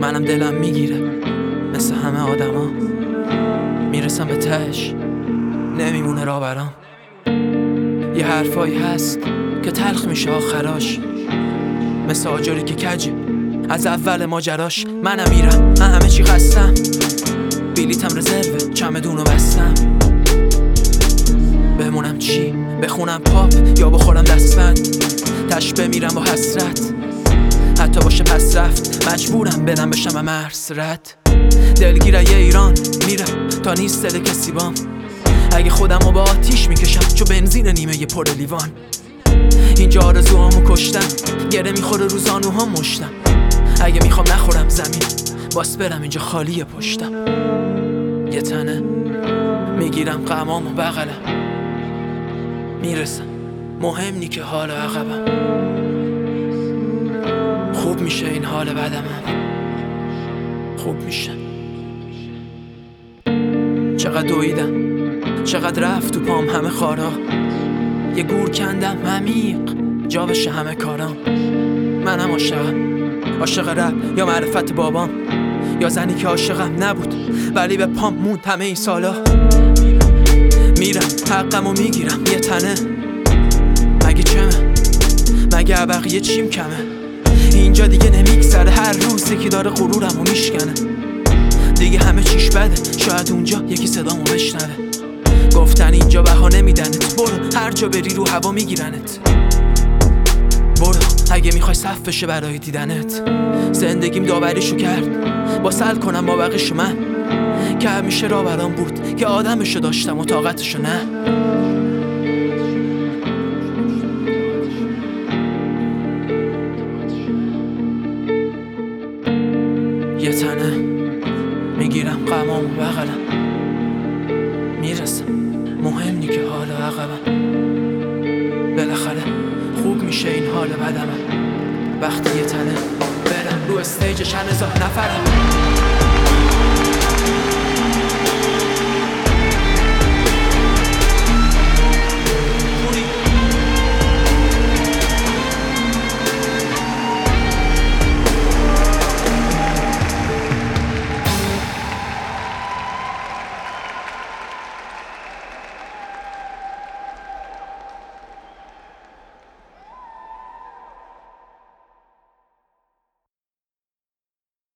منم دلم میگیره مثل همه آدما، میرسم به تهش نمیمونه راه برام. یه حرفایی هست که تلخ میشه آخراش، مثل آجری که کجه از اول ماجراش. منم میرم، من همه چی خستم، بلیتم رزرو، چمدونو بستم. بمونم چی؟ بخونم پاپ یا بخورم دستبند؟ تش بمیرم با حسرت، حتی باشه پس رفت مجبورم برم بشم مرز رد. دلگیره یه ایران میرم تا نیست دل کسی بام. اگه خودمو با آتیش میکشم چو بنزین نیمه پر لیوان. اینجا آرزوهامو کشتم، گره میخوره رو زانوهام مشتم. اگه میخوام نخورم زمین باس برم، اینجا خالیه پشتم. یه تنه میگیرم غمامو بغلم، میرسم مهم نی که حال عقبم. خوب میشه این حال بدمم، خوب میشه. چقدر دویدم، چقدر رفت تو پام همه خارا. یه گور کندم عمیق جا بشه همه کارام. منم عاشق رپ یا معرفت بابام، یا زنی که عاشقم نبود ولی به پام موند همه این سالا. میرم حقمو میگیرم یه تنه، مگه چمه؟ مگه بقیه چیم کمه؟ اینجا دیگه نمیگذره، هر روز که داره غرورمو میشکنه. دیگه همه چیش بده، شاید اونجا یکی صدامو بشنوه. گفتن اینجا بهانه میدنت، برو هر جا بری رو هوا میگیرنت. برو اگه میخوای صف بشه برای دیدنت. زندگیم داوریشو کرد با سل کنم ما بقیشو من، که همیشه را برام بود که آدمشو داشتم و طاقتشو نه. یه تنه میگیرم غمامو بغلم، میرسم مهم نی که حال عقبم. بالاخره خوب میشه این حال بدمم، وقتی یه تنه برم رو استیج چند هزار نفرم.